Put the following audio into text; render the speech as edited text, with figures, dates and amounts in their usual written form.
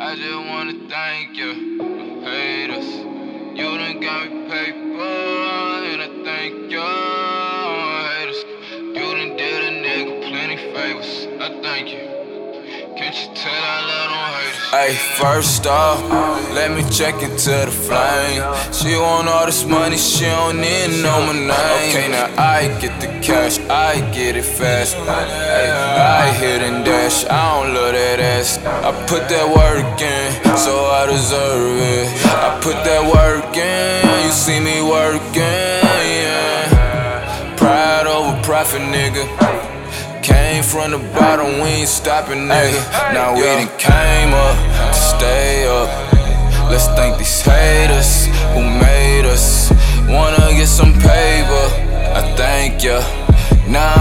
I just wanna thank you, haters. You done got me paper, and I thank you, haters. You done did a nigga plenty favors, I thank you. Can't you tell I love them haters? Ay, first off, let me check into the flame. She want all this money, she don't need no my name. Okay, now I get the cash, I get it fast. Ay, I hit and dash, I don't love that ass. I put that work in, so I deserve it. I put that work in, you see me working, yeah. Pride over profit, nigga. Came from the bottom, we ain't stopping, nigga. Now we done came up to stay up. Let's thank these haters who made us wanna get some paper. I thank ya. Now